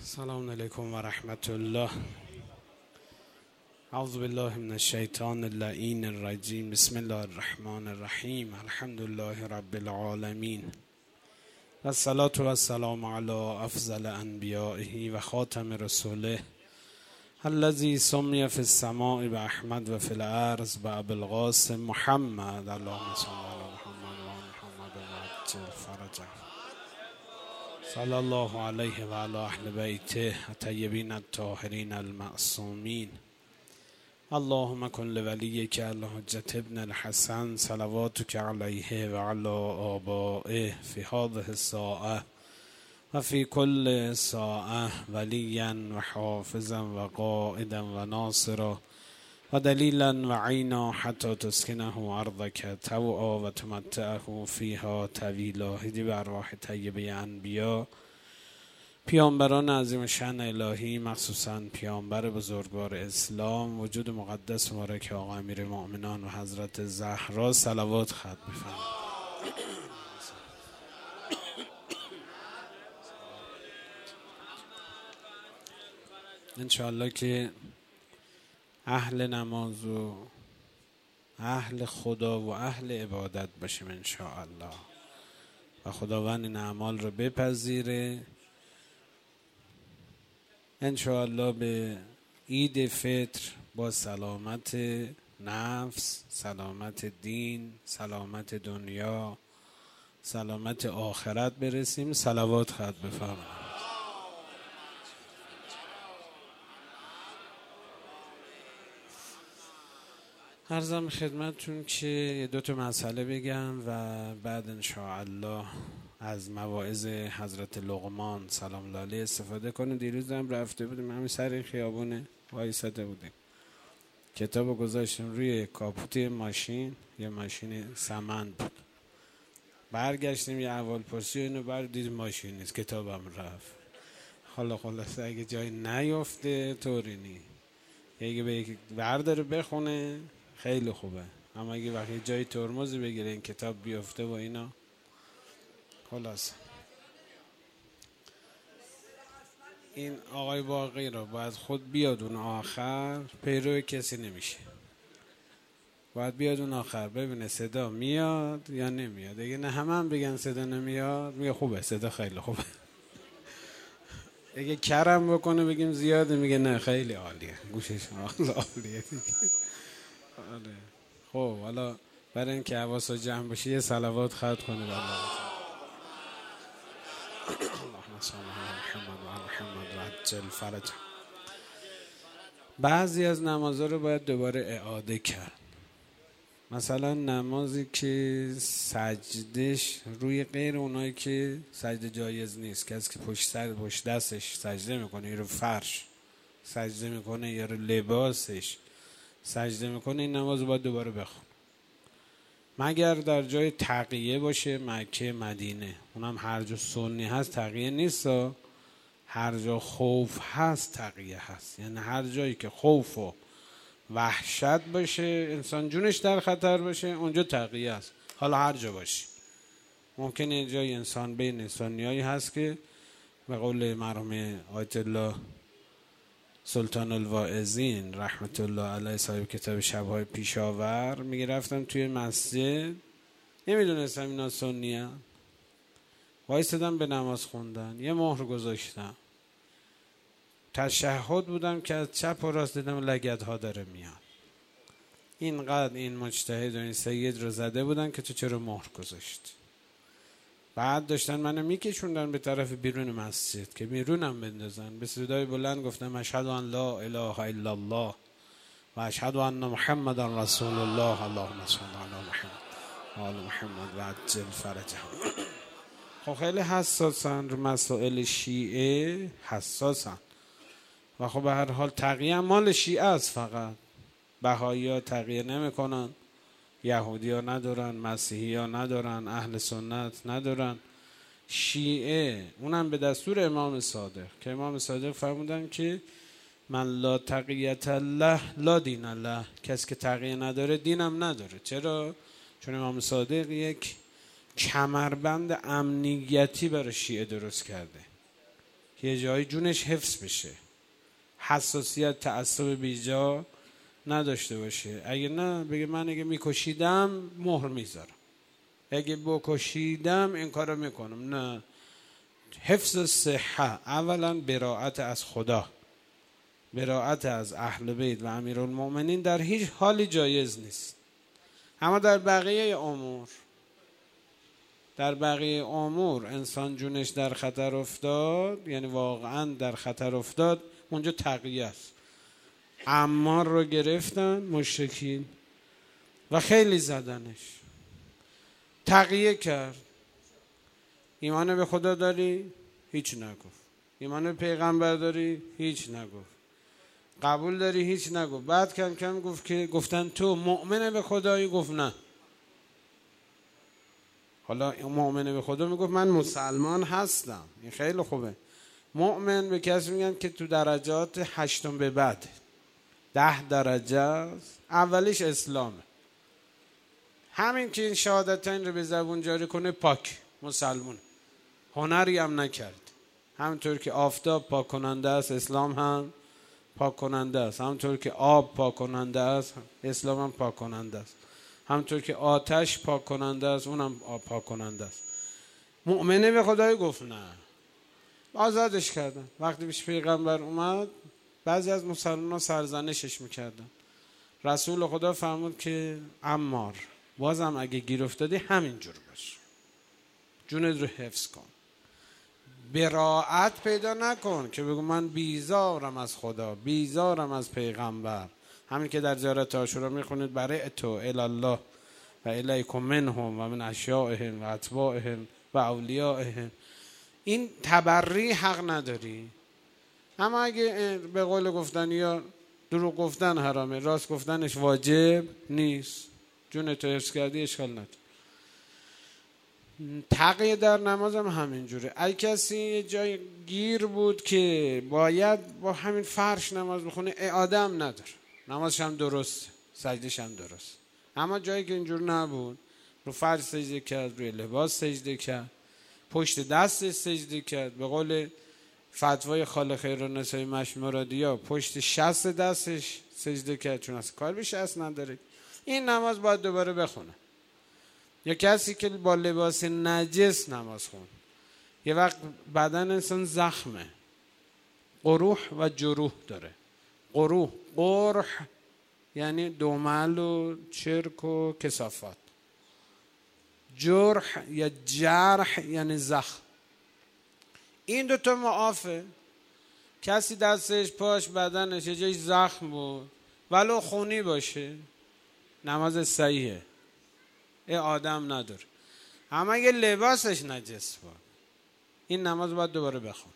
السلام علیکم و رحمت الله. اعوذ بالله من الشیطان اللعین الرجیم. بسم الله الرحمن الرحیم. الحمد لله رب العالمین و الصلاة و السلام علی افضل انبیائه و خاتم رسوله الذی سمی فی السماء باحمد و فی الارض بابی القاسم محمد. اللهم صل علی محمد و محمد و عجل فرجه. صلی الله علیه و علی اهل بیته الطیبین الطاهرین المعصومین. اللهم کن لولیک الحجة ابن الحسن صلواتک علیه و علی آبائه فی هذه الساعة و فی کل ساعة ولیا و حافظا و قائدا و ناصرا و دلیلا و عینا حتی تسکنه ارضک طوعا و تمتعه فیها طویلا. هدی به ارواح طیبه انبیا، پیامبران عظیم شأن الهی، مخصوصا پیامبر بزرگوار اسلام وجود مقدس مبارک آقا امیرالمؤمنین و حضرت زهرا صلوات ختم بفرمایید. انشاءالله که اهل نماز و اهل خدا و اهل عبادت باشیم انشاءالله و خداوند این اعمال رو بپذیره انشاءالله. به عید فطر با سلامت نفس، سلامت دین، سلامت دنیا، سلامت آخرت برسیم. صلوات ختم بفرمایید. عرضم خدمتتون که دو تا مسئله بگم و بعد انشاءالله از مواعظ حضرت لقمان سلام الله علیه استفاده کنیم. دیروز هم رفته بودیم همین سر این خیابونه وایساده بودیم، کتاب گذاشتیم روی کاپوت ماشین، یه ماشین سمن بود. برگشتیم یه احوالپرسی اینو دیدیم ماشین نیست، کتابم رفت. حالا خلاصه اگه جای نیفته طوری نی، اگه به یک برداره بخونه خیلی خوبه، اما اگه وقتی جای ترمزی بگیره این کتاب بیفته و اینا خلاص. این آقای باقی را باید خود بیاد اون آخر، پیرو کسی نمیشه، باید بیاد اون آخر ببینه صدا میاد یا نمیاد. اگه نه هم بگن صدا نمیاد میگه خوبه، صدا خیلی خوبه. اگه کرم بکنه بگیم زیاده میگه نه خیلی عالیه، گوشش عالیه. خب حالا برای اینکه حواسا جمع بشه یه صلوات ختم کنید. اللهم صل علی محمد و محمد و عجل فرجه. بعضی از نمازها رو باید دوباره اعاده کرد. مثلا نمازی که سجدش روی غیر اونایی که سجده جایز نیست، کسی که پشت دستش سجده میکنه یا رو فرش سجده میکنه یا رو لباسش سجده میکنه، این نماز رو باید دوباره بخون. مگر در جای تقیه باشه، مکه مدینه، اونم هر جا سنی هست تقیه نیست، هر جا خوف هست تقیه هست. یعنی هر جایی که خوف و وحشت باشه، انسان جونش در خطر باشه، اونجا تقیه هست. حالا هر جا باشه، ممکنه یه جای انسان بین انسانیایی هست که به قول مرحوم آیت الله سلطان الواعظین رحمت الله علیه صاحب کتاب شب‌های پیشاور میگه رفتم توی مسجد، نمیدونستم اینا سنی هست، وایسادم به نماز خوندن، یه مهر گذاشتم، تشهد بودم که از چپ و راست دیدم لگدها داره میاد. اینقدر این مجتهد و این سید رو زده بودن که تو چرا مهر گذاشت. بعد داشتن منو میکشوندن به طرف بیرون مسجد که بیرونم بندازن. به صدای بلند گفتم اشهد ان لا اله الا الله و اشهد ان محمد رسول الله. اللهم صل علی محمد و آل محمد و عجل فرجه. خب خیلی حساسن رو مسائل شیعه، حساسن و خب به هر حال تقیه مال شیعه است، فقط بهایی ها تقیه نمی کنن، یهودی ها ندارن، مسیحی ها ندارن، اهل سنت ندارن. شیعه اونم به دستور امام صادق که امام صادق فرمودن که من لا تقیت الله لا دین الله، کسی که تقیه نداره دینم نداره. چرا؟ چون امام صادق یک کمربند امنیتی برای شیعه درست کرده که یه جایی جونش حفظ بشه، حساسیت تعصب بیجا نداشته باشه. اگه نه بگه من اگه میکشیدم مهر میذارم، اگه بکشیدم این کارو میکنم. نه، حفظ صحه، اولا براءت از خدا، براءت از اهل بیت و امیرالمؤمنین در هیچ حالی جایز نیست. اما در بقیه امور انسان جونش در خطر افتاد، یعنی واقعا در خطر افتاد، اونجا تقیه است. عمار رو گرفتن مشرکین و خیلی زدنش، تقیه کرد. ایمان به خدا داری؟ هیچ نگفت. ایمان به پیغمبر داری؟ هیچ نگفت. قبول داری؟ هیچ نگفت. بعد کم کم گفت که گفتن تو مؤمن به خدایی؟ گفت نه. حالا مؤمن به خدا میگفت من مسلمان هستم، این خیلی خوبه. مؤمن به کسی میگن که تو درجات 8 به بعد 10 درجه است. اولیش اسلامه، همین که این شهادتین رو به زبون جاری کنه پاک مسلمان، هنری هم نکرد. همونطور که آفتاب پاک کننده است، اسلام هم پاک کننده است. همونطور که آب پاک کننده است، اسلام هم پاک کننده است. همونطور که آتش پاک کننده است، اونم پاک کننده است. مؤمنه به خدای گفت نه، آزادش کردن. وقتی پیش پیغمبر اومد بعضی از مسلمانان سرزنشش میکردن. رسول خدا فرمود که عمار بازم اگه گیر افتادی همینجور باش، جونت رو حفظ کن، براءت پیدا نکن که بگو من بیزارم از خدا، بیزارم از پیغمبر. همین که در زیارت عاشورا میخونید برای تو الله و الیکم منهم و من اشیائهم و اتباعهم و اولیائهم، این تبری حق نداری. اما اگه به قول گفتن یا دروغ گفتن حرامه، راست گفتنش واجب نیست، جونتو حفظ کردی اشکال نداره. تقیه در نماز هم همینجوره. اگه کسی یه جای گیر بود که باید با همین فرش نماز بخونه، اعاده هم نداره، نمازش هم درست، سجدش هم درست. اما جایی که اینجور نبود، رو فرش سجده کرد، روی لباس سجده کرد، پشت دستش سجده کرد، به قول فتوای خال خیرالنسای مشمرادیا پشت شست دستش سجده کرد، چون اصلا کار به شست نداره، این نماز باید دوباره بخونه. یا کسی که با لباس نجس نماز خون، یه وقت بدن انسان زخمه، قروح و جروح داره. قروح یعنی دومل و چرک و کثافات، جرح یا جرح یعنی زخم. این دوتا معافه. کسی دستش، پاش، بدنش یه جای زخم بود ولو خونی باشه، نماز صحیحه، آدم نداره. اما اگه لباسش نجس بود، این نماز باید دوباره بخون.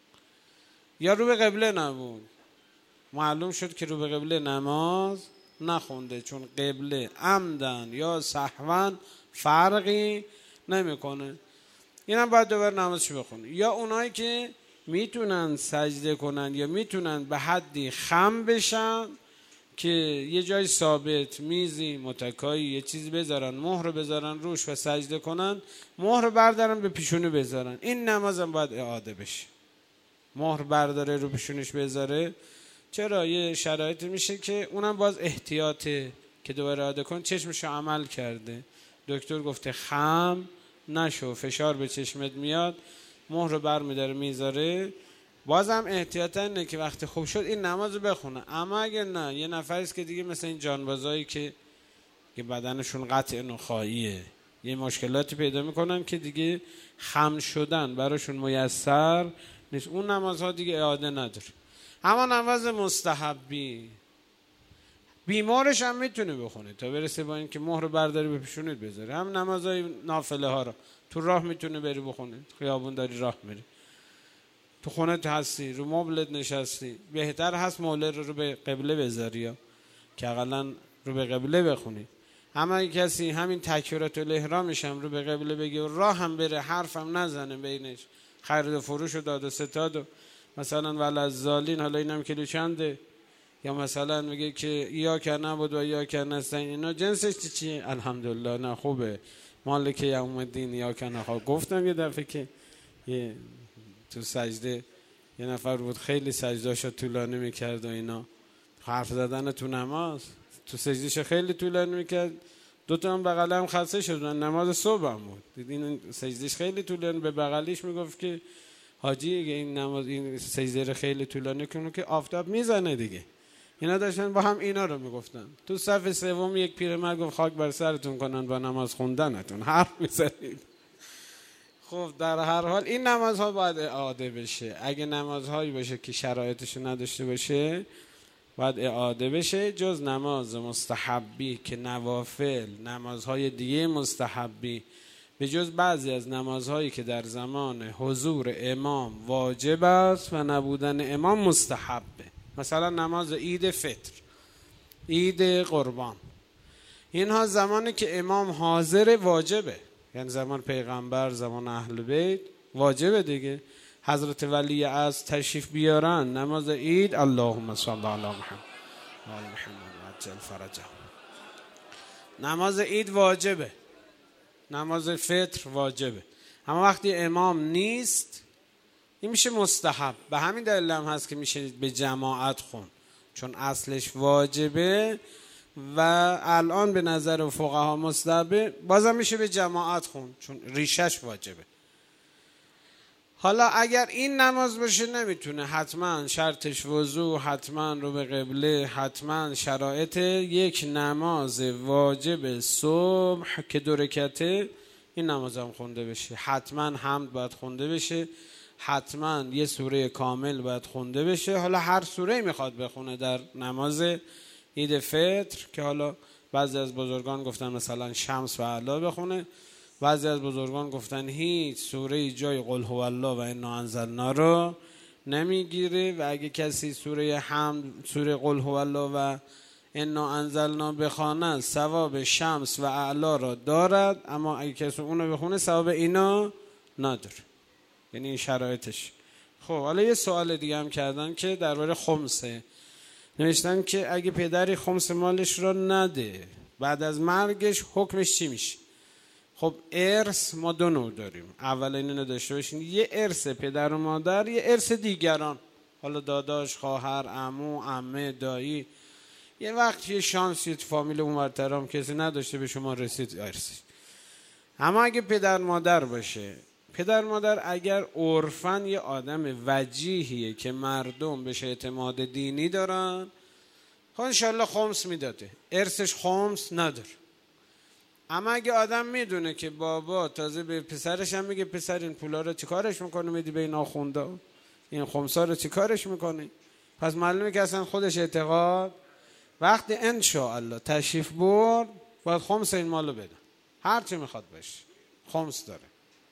یا رو به قبله نبود، معلوم شد که رو به قبله نماز نخونده، چون قبله عمدن یا سهوا فرقی نمیکنه، اینم باید دوباره نمازش بخونه. یا اونایی که میتونن سجده کنن یا میتونن به حدی خم بشن که یه جای ثابت، میزی، متکایی، یه چیزی بذارن، مهر بذارن روش و سجده کنن، مهر بردارن به پیشونی بذارن، این نمازم باید اعاده بشه. مهر برداره رو پیشونیش بذاره، چرا؟ یه شرایطی میشه که اونم باز احتیاطه که دوباره اعاده کن، چشمشو عمل کرده، دکتر گفته خم نشو، فشار به چشمت میاد، مهر رو بر میداره میذاره، بازم احتیاطا اینه که وقتی خوب شد این نماز رو بخونه. اما اگه نه، یه نفریست که دیگه مثل این جانبازایی که بدنشون قطع نخاییه، یه مشکلاتی پیدا میکنن که دیگه خم شدن براشون میسر نیست، اون نمازها دیگه اعاده نداره. اما نماز مستحبی، بیمارش هم میتونه بخونه تا برسه با این که مهر برداری به پیشونیت بذاره. هم نمازهای نافله ها رو تو راه میتونه بری بخونه، خیابون داری راه میری، تو خونه هستی، رو مبلت نشستی، بهتر هست موله رو به قبله بذاری یا که اقلا رو به قبله بخونی. اما اگه کسی همین تکبیرات الاحرامش هم رو به قبله بگه و راه هم بره، حرف هم نزنه بینش، خرید و فروش و داد و ستاد و مثلا ولعالضالین، حالا اینم کیلو چنده، یا مثلا میگه که یا که نبود و یا که نستین، اینا جنسش چیه؟ الحمدلله نه خوبه، مالک یوم الدین یا که نخواه. گفتم یه دفعه که یه تو سجده یه نفر بود خیلی سجداشو طولانی میکرد و اینا، حرف زدن تو نماز تو سجدش خیلی طولانی میکرد. 2 تا هم بغل هم خلصه شدن، نماز صبح هم بود. دیدین سجدش خیلی طولانی، به بغلیش میگفت که حاجی این نماز این سجده خیلی طولانی کنه که آفتاب میزنه دیگه. اینا داشتن با هم اینا رو میگفتن. تو صف سوم یک پیرمرد گفت خاک بر سرتون کنن با نماز خوندنتون حرف میزنید. خب در هر حال این نمازها باید اعاده بشه. اگه نمازهایی باشه که شرایطش نداشته باشه باید اعاده بشه، جز نماز مستحبی که نوافل، نمازهای دیگه مستحبی، به جز بعضی از نمازهایی که در زمان حضور امام واجب است و نبودن امام مستحبه. مثلا نماز عید فطر، عید قربان، اینها زمانی که امام حاضر واجبه، یعنی زمان پیغمبر، زمان اهل بیت واجبه دیگه. حضرت ولی از تشریف بیارن نماز عید، اللهم صل علی محمد و آل محمد عجل فرجهم، نماز عید واجبه، نماز فطر واجبه. اما وقتی امام نیست این میشه مستحب. به همین دلیل هم هست که میشه به جماعت خون، چون اصلش واجبه و الان به نظر فقها مستحبه، بازم میشه به جماعت خون چون ریشش واجبه. حالا اگر این نماز باشه نمیتونه، حتما شرطش وضو، حتما رو به قبله، حتما شرایط یک نماز واجب صبح که 2 رکعته این نماز هم خونده بشه. حتما حمد باید خونده بشه، حتما یه سوره کامل باید خونده بشه. حالا هر سوره میخواد بخونه در نماز عید فطر، که حالا بعضی از بزرگان گفتن مثلا شمس و اعلی بخونه، بعضی از بزرگان گفتن هیچ سوره جای قل هو الله و انا انزلنا رو نمیگیره و اگه کسی سوره حمد، سوره قل هو الله و انا انزلنا بخواند ثواب شمس و اعلی را دارد، اما اگه کسی اونو بخونه ثواب اینا نداره. یعنی این شرایطش. خب حالا یه سوال دیگه هم کردن که درباره خمسه، نوشتن که اگه پدری خمس مالش را نده بعد از مرگش حکمش چی میشه؟ خب ارث ما 2 نوع داریم. اول اینو داشته باشین، یه ارث پدر و مادر، یه ارث دیگران، حالا داداش، خواهر، عمو، عمه، دایی. یه وقت یه شانسی تو فامیل اونورترام کسی نداشته به شما رسید ارثش. اما اگه پدر مادر باشه، پدر مادر اگر عرفاً یه آدم وجیهیه که مردم بهش اعتماد دینی دارن، خب انشالله خمس میداده، ارثش خمس نداره. اما اگه آدم میدونه که بابا تازه به پسرش هم میگه پسر این پولا رو چیکارش میکنه میدی به این آخونده، این خمسا رو چیکارش میکنه، پس معلومه که اصلا خودش اعتقاد وقتی انشاءالله تشریف برد باید خمس این مالو بده، هر چی میخواد باشه خمس داره.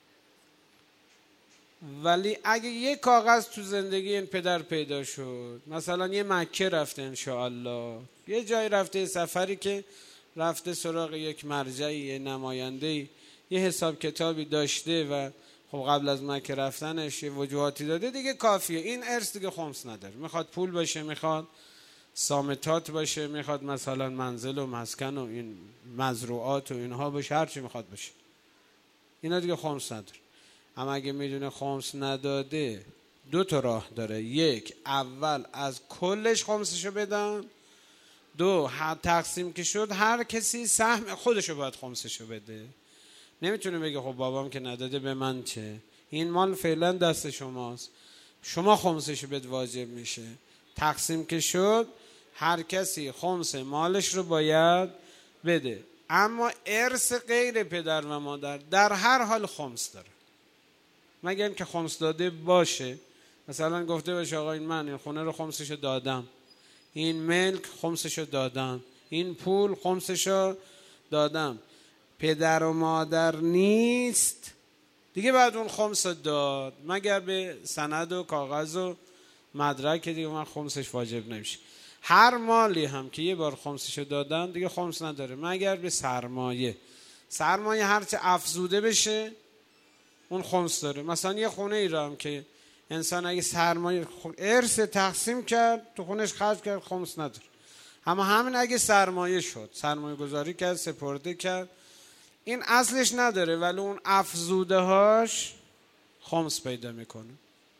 ولی اگه یه کاغذ تو زندگی این پدر پیدا شد، مثلا یه مکه رفته انشاءالله، یه جای رفته، سفری که رفته سراغ یک مرجعی، یه نماینده‌ای، یه حساب کتابی داشته و خب قبل از مکه رفتنش یه وجوهاتی داده، دیگه کافیه. این ارث دیگه خمس نداره. میخواد پول باشه، میخواد سامتات باشه، میخواد مثلا منزل و مسکن و این مزروعات و اینها باشه، هر چی میخواد باشه، اینا دیگه خمس نداره. اما اگه میدونه خمس نداده 2 تا راه داره. یک، اول از کلش خمسشو بدن. 2، تقسیم که شد هر کسی سهم خودشو باید خمسشو بده. نمیتونه بگه خب بابام که نداده به من چه، این مال فعلا دست شماست، شما خمسشو بد واجب میشه. تقسیم که شد هر کسی خمس مالش رو باید بده. اما ارث غیر پدر و مادر در هر حال خمس داره، مگر اینکه خمس داده باشه. مثلا گفته باشه آقا من این خونه رو خمسشو دادم، این ملک خمسشو دادم، این پول خمسشو دادم، پدر و مادر نیست دیگه بعد اون خمس داد، مگر به سند و کاغذ و مدرک دیگه من خمسش واجب نمیشه. هر مالی هم که یه بار خمسشو دادن دیگه خمس نداره، مگر به سرمایه. سرمایه هرچه افزوده بشه اون خمس داره. مثلا یه خونه ای رو هم که انسان اگه سرمایه ارث تقسیم کرد تو خونش خرج کرد خمس نداره. اما همین اگه سرمایه شد، سرمایه گذاری کرد، سپرده کرد، این اصلش نداره ولی اون افزوده هاش خمس پیدا میکنه.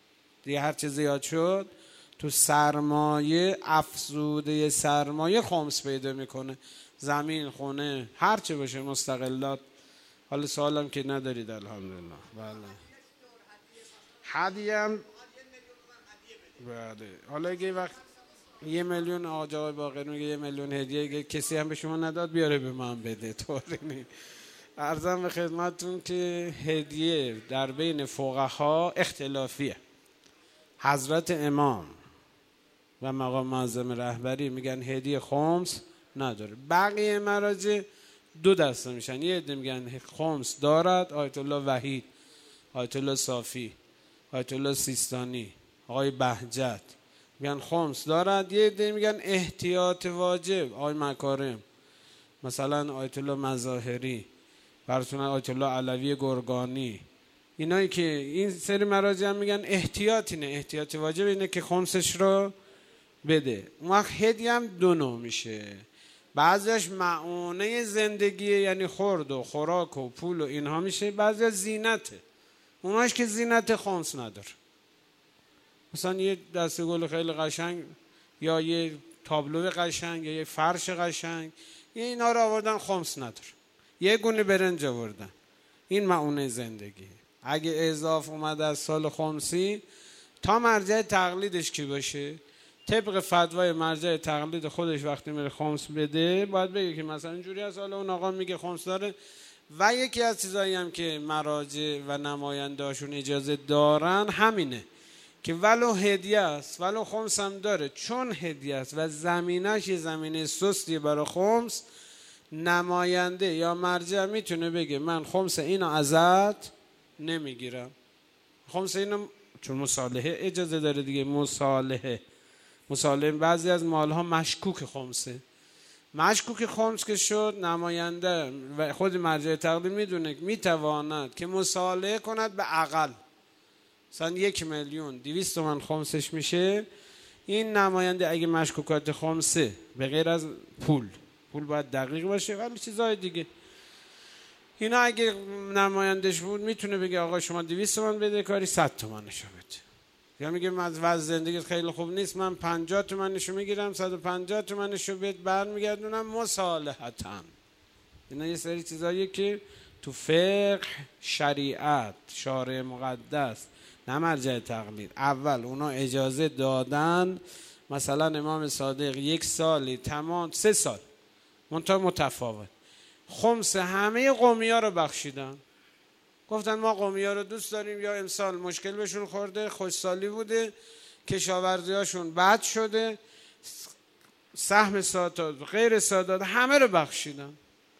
دیگه هر چه زیاد شد تو سرمایه، افزوده سرمایه خمس پیدا میکنه. زمین، خونه، هر چه باشه، مستقلات. حالا سوالم که ندارید الحمدلله. بله. هدیه هم بله. حالا اگه وقت 1 میلیون آقای باقری میگه 1 میلیون هدیه، اگه کسی هم به شما نداد بیاره به من بده. طوری نیست. عرضم به خدمتتون که هدیه در بین فقها اختلافیه. حضرت امام و مقام معظم رهبری میگن هدیه خمس نداره. بقیه مراجع 2 دسته میشن. یه عده میگن خمس دارد، آیت الله وحید، آیت الله صافی، آیت الله سیستانی، آقای بهجت میگن خمس دارد. یه عده میگن احتیاط واجب، آقای مکارم، مثلا آیت الله مظاهری، براتون آیت الله علوی گرگانی، اینایی که این سری مراجع هم میگن احتیاط اینه، احتیاط واجب اینه که خمسش رو بده. اون وقت هدیه هم 2 نوع میشه. بعضیش معونه زندگیه، یعنی خورد و خوراک و پول و اینها میشه. بعضی زینته، اوناش که زینت خمس نداره. مثلا یه دسته گل خیلی قشنگ یا یه تابلو قشنگ یا یه فرش قشنگ، اینا رو آوردن خمس نداره. یه گونه برنج آوردن، این معونه زندگی. اگه اضاف اومد از سال خمسی، تا مرجع تقلیدش کی باشه، طبق فتوای مرجع تقلید خودش وقتی میره خمس بده باید بگه که مثلا اینجوری از حالا اون آقا میگه خمس داره. و یکی از چیزایی هم که مراجع و نمایندهاشون اجازه دارن همینه که ولو هدیه است، ولو خمس هم داره، چون هدیه است و زمینش یه زمینه سستیه برای خمس، نماینده یا مرجع میتونه بگه من خمس اینو ازت نمیگیرم. خمس اینو چون مصالحه اجازه داره دیگه. مصالحه بعضی از مالها مشکوک خمسه. مشکوک خمس که شد، نماینده و خود مرجع تقدیم میدونه میتواند که مصالحه کند به اقل. مثلا 1,200,000 تومان خمسش میشه. این نماینده اگه مشکوکات خمسه به غیر از پول باید دقیق باشه ولی چیزای دیگه، اینا اگه نمایندش بود میتونه بگه آقا شما 200 تومان بده کاری 100 تومانشو بده. یا میگه من وضع زندگی خیلی خوب نیست، من 50 تومانشو میگیرم، 150 تومانشو بهت برمیگردونم مصالحتاً. اینا یه سری چیزاییه که تو فقه شریعت شارع مقدس نه مرجع تقلید اول اونا اجازه دادن. مثلا امام صادق 1 سالی تمام 3 سال منتها متفاوت خمس همه قومی ها رو بخشیدن. گفتن ما قومی ها رو دوست داریم، یا امسال مشکل بهشون خورده، خوشسالی بوده، کشاورزی هاشون بد شده، سهم سادات غیر سادات همه رو بخشیدن.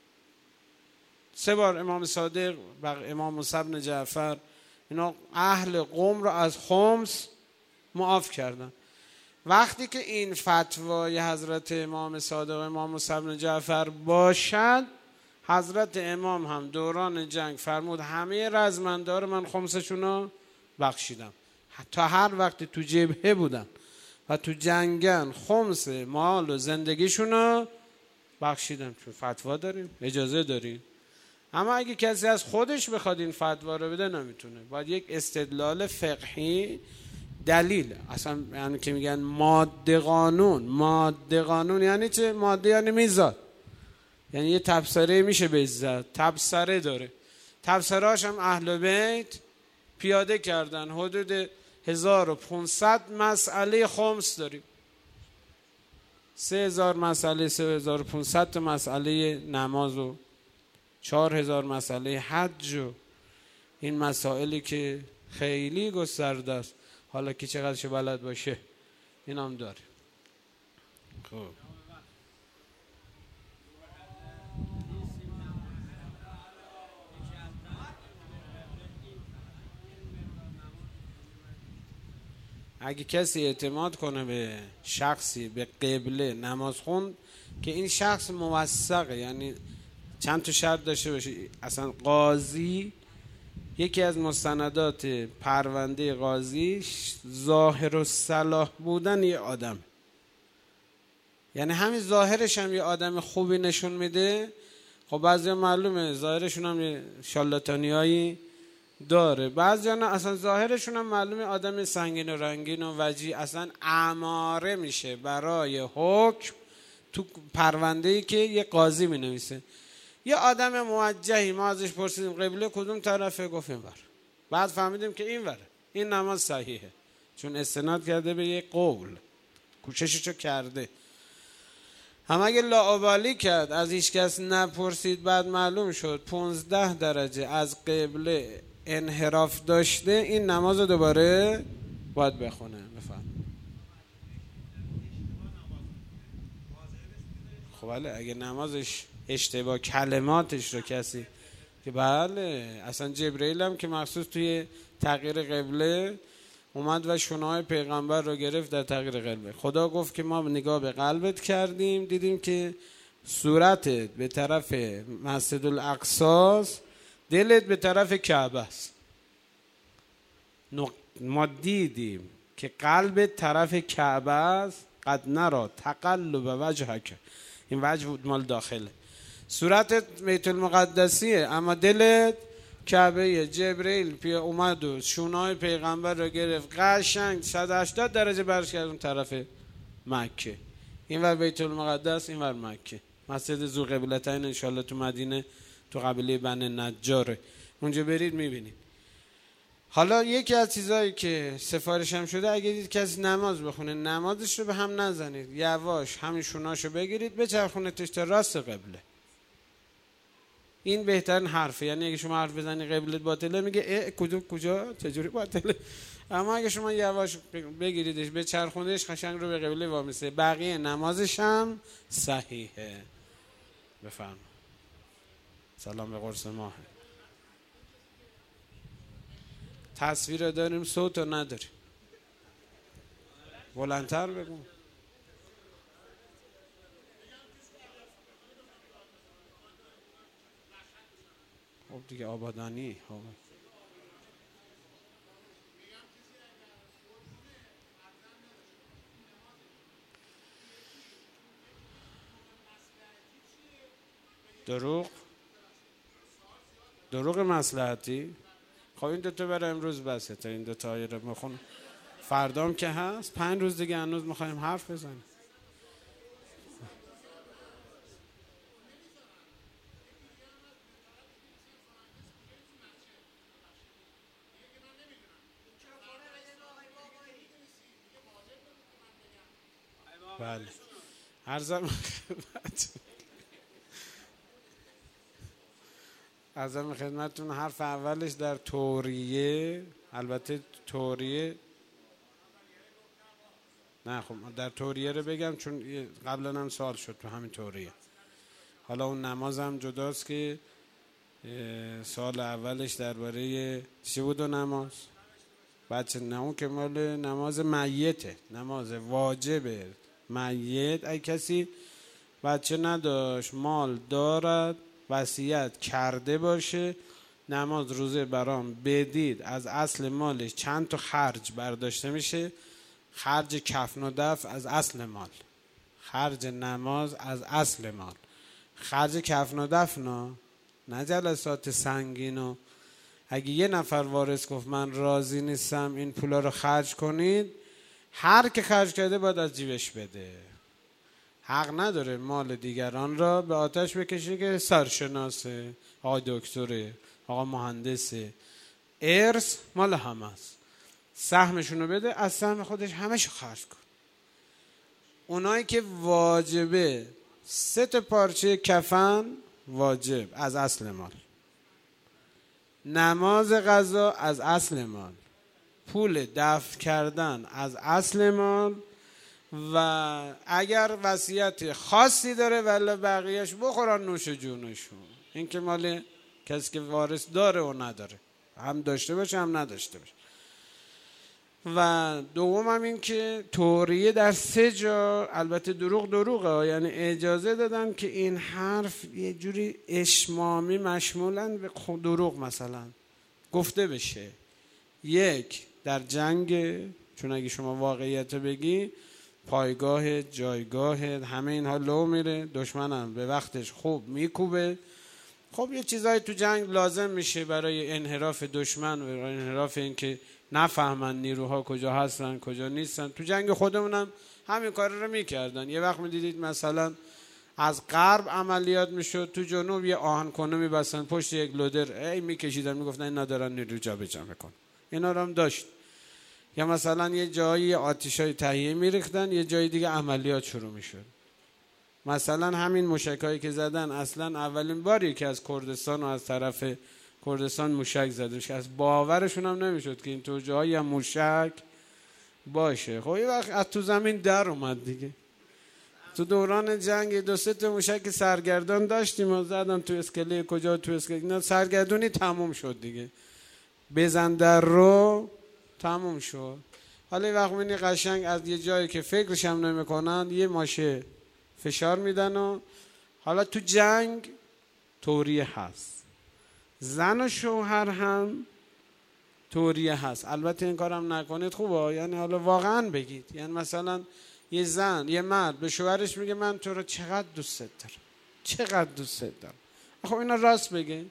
3 بار امام صادق و امام موسی بن جعفر اینا اهل قوم رو از خمس معاف کردن. وقتی که این فتوای حضرت امام صادق و امام موسی بن جعفر باشد، حضرت امام هم دوران جنگ فرمود همه رزمندار من خمسشون رو بخشیدم. تا هر وقت تو جبهه بودن و تو جنگن خمس مال و زندگیشون رو بخشیدم. چون فتوا داریم، اجازه داریم. اما اگه کسی از خودش بخواد این فتوا رو بده نمیتونه. باید یک استدلال فقهی دلیل. اصلا یعنی که میگن ماده قانون یعنی چه؟ ماده یعنی میزاد، یعنی یه تبصره میشه به زد، تبصره داره. تبصرهاش هم اهل بیت پیاده کردن. حدود 1500 مسئله خمس داریم. 3000 مسئله، 3500 مسئله نماز و 4000 مسئله حج و این مسائلی که خیلی گسترده است. حالا که چقدرش بلد باشه این هم داره. خب اگه کسی اعتماد کنه به شخصی به قبله نماز خون که این شخص موثقه، یعنی چند تا شرط داشته باشه. اصلا قاضی یکی از مستندات پرونده قاضی ظاهر و صلاح بودن یه آدم، یعنی همین ظاهرش هم یه آدم خوبی نشون میده. خب بعضی معلومه ظاهرشون هم شالاتانیایی داره. بعضی جانا اصلا ظاهرشون هم معلومه آدم سنگین و رنگین و وجی، اصلا اماره میشه برای حکم تو پرونده‌ای که یه قاضی می نویسه. یه آدم موجهی ما ازش پرسیدیم قبله کدوم طرفه، گفت اینور. بعد فهمیدیم که اینوره، این نماز صحیحه، چون استناد کرده به یه قول، کوشششو کرده. هم اگه لاابالی کرد از هیچ کس نپرسید، بعد معلوم شد 15 درجه از قبله انحراف داشته، این نماز رو دوباره باید بخونه. بفهم. خب بله، اگه نمازش اشتباه کلماتش رو کسی که بله، اصلا جبرئیل هم که مخصوص توی تغییر قبله اومد و شونه‌های پیغمبر رو گرفت در تغییر قبله. خدا گفت که ما نگاه به قلبت کردیم، دیدیم که صورتت به طرف مسجد الاقصی، دلت به طرف کعبه است. ما دیدیم که قلبت طرف کعبه است. قد نرا تقلب وجهک، این وجه مال داخله. صورتت بیت المقدسیه اما دلت کعبه. جبرئیل اومد و شونه‌های پیغمبر رو گرفت، قشنگ 180 درجه برش کرد اون طرف مکه. این ور بیت المقدس، این ور مکه. مسجد ذوالقبلتین انشالله تو مدینه، تو قبیله بنی نجاره، اونجا برید میبینید. حالا یکی از چیزایی که سفارش هم شده، اگه دید کسی نماز بخونه، نمازش رو به هم نزنید، یواش همین شوناشو بگیرید بچرخونیدش تا راست قبله. این بهترین حرفه. یعنی اگه شما حرف بزنی قبلت باطله، میگه کدوم کجا چجوری باطله. اما اگه شما یواش بگیریدش بچرخونیدش، قشنگ رو به قبله وامیسته، بقیه نمازش هم صحیحه. بفهم. سلام به قرص ماه. تصویر داریم، صوت رو نداریم. بلندتر بگو. خب دیگه آبادانی. دروغ مصلحتی. خب این دوتا برای امروز بسه، تا این دوتا رو میخونم. فردام که هست 5 روز دیگه هنوز میخوایم حرف بزنیم. بله. عرضم خدمتتون حرف اولش در توریه، البته توریه نه، خب در توریه رو بگم چون قبلا هم سوال شد تو همین توریه. حالا اون نمازم جداست که سال اولش درباره چی بود و نماز بچه، نه اون که مال نماز میته، نماز واجبه میت. ای کسی بچه نداشت، مال دارد، وصیت کرده باشه، نماز روزه برام بدید، از اصل مالش چند تا خرج برداشته میشه. خرج کفن و دفع از اصل مال، خرج نماز از اصل مال، خرج کفن و دفن نه جلسات سنگینو. اگه یه نفر وارث گفت من راضی نیستم این پولا رو خرج کنید، هر که خرج کرده باید از جیبش بده. حق نداره مال دیگران را به آتش بکشه که سرشناسه، آقا دکتره، آقا مهندسه. ارث مال همه است، سهمشونو بده، از سهم خودش همشو خرج کن. اونایی که واجبه 3 تا پارچه کفن واجب از اصل مال، نماز قضا از اصل مال، پول دفع کردن از اصل مال، و اگر وصیت خاصی داره ولی بقیهش بخورن نوش جونشون. این که مال کسی که وارث داره و نداره، هم داشته باشه هم نداشته باشه. و دوم هم این که توریه در 3 جا، البته دروغه، یعنی اجازه دادن که این حرف یه جوری اشمامی مشمولن به دروغ مثلا گفته بشه. 1 در جنگ، چون اگه شما واقعیت بگی پایگاه جایگاه همه اینها لو میره، دشمنم به وقتش خوب میکوبه. خب یه چیزایی تو جنگ لازم میشه برای انحراف دشمن و انحراف این که نفهمن نیروها کجا هستن کجا نیستن. تو جنگ خودمونم همین کار رو میکردن. یه وقت میدیدید مثلا از غرب عملیات میشد، تو جنوب یه آهنکنه میبستن پشت یک لودر، میکشیدن میگفتن اینا دارن نیرو جابجا میکنن. اینا رو هم داشت. یا مثلا یه جایی آتشای تهیه میریختن، یه جای دیگه عملیات شروع میشد. مثلا همین موشکایی که زدن، اصلا اولین باری که از کردستان و از طرف کردستان موشک زده که از باورشون هم نمیشد که این تو جایی هم موشک باشه. خب یه وقت از تو زمین در اومد دیگه. تو دوران جنگ 2-3 تا موشک سرگردان داشتیم و زدن تو اسکله کجا، تو اسکله اینا سرگردونی تموم شد دیگه. بزن در رو تموم شد. حالا یه وقت می‌بینی قشنگ از یه جایی که فکرش هم نمی‌کنن یه ماشه فشار میدن و حالا تو جنگ توریه هست، زن و شوهر هم توریه هست. البته این کارم نکنید خوبه، یعنی حالا واقعا بگید، یعنی مثلا یه زن یه مرد به شوهرش میگه من تو رو چقدر دوست دارم، چقدر دوست دارم. خب اینا راست بگه،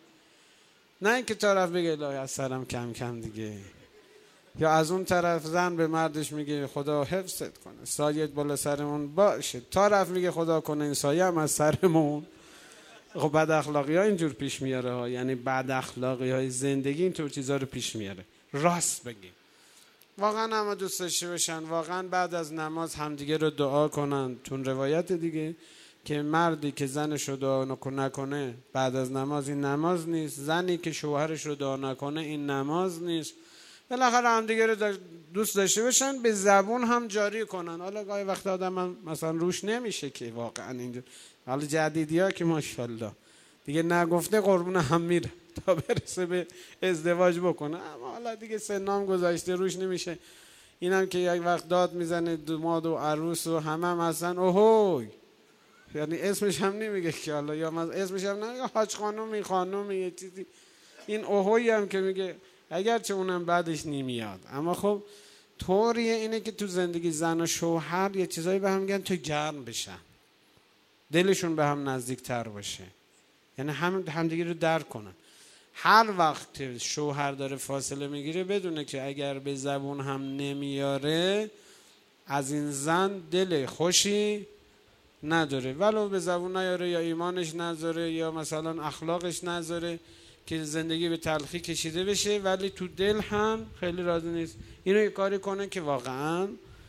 نه اینکه طرف بگه الهی از سرم کم کم دیگه. یا از اون طرف زن به مردش میگه خدا حفظت کنه، سایت بالا سرمون باشه، طرف میگه خدا کنه این سایه هم از سرمون. خب بد اخلاقی ها اینجور پیش میاره ها، یعنی بد اخلاقی های زندگی اینطور چیزا رو پیش میاره. راست بگیم، واقعا همه دوست داشته باشن، واقعا بعد از نماز همدیگه رو دعا کنن. تون روایت دیگه که مردی که زنش رو دعا نکنه بعد از نماز این نماز نیست، زنی که شوهرش رو دعا نکنه این نماز نیست. بالاخره همدیگه رو دوست داشته باشن، به زبون هم جاری کنن. حالا گاهی وقت آدم هم مثلا روش نمیشه که واقعا اینجور، حالا جدیدی ها که ماشاءالله دیگه نگفته قربون هم میره تا برسه به ازدواج بکنه، اما حالا دیگه سنام گذاشته روش نمیشه. اینم که یک وقت داد میزنه داماد و عروس و همه مثلا اوهوی، یعنی اسمش هم نمیگه که حالا، یا اسمش هم نمیگه حاج خانومی یه چیزی، این اوهوی هم که میگه اگرچه اونم بعدش نمیاد. اما خب طوریه اینه که تو زندگی زن و شوهر یه چیزایی به هم میگن تو گرم بشن، دلشون به هم نزدیک تر باشه، یعنی همدیگه رو درک کنن. هر وقت شوهر داره فاصله میگیره بدونه که اگر به زبون هم نمیاره از این زن دل خوشی نداره، ولو به زبون نیاره یا ایمانش نذاره یا مثلا اخلاقش نذاره که زندگی به تلخی کشیده بشه، ولی تو دل هم خیلی راضی نیست. اینو یه کاری کنه که واقعا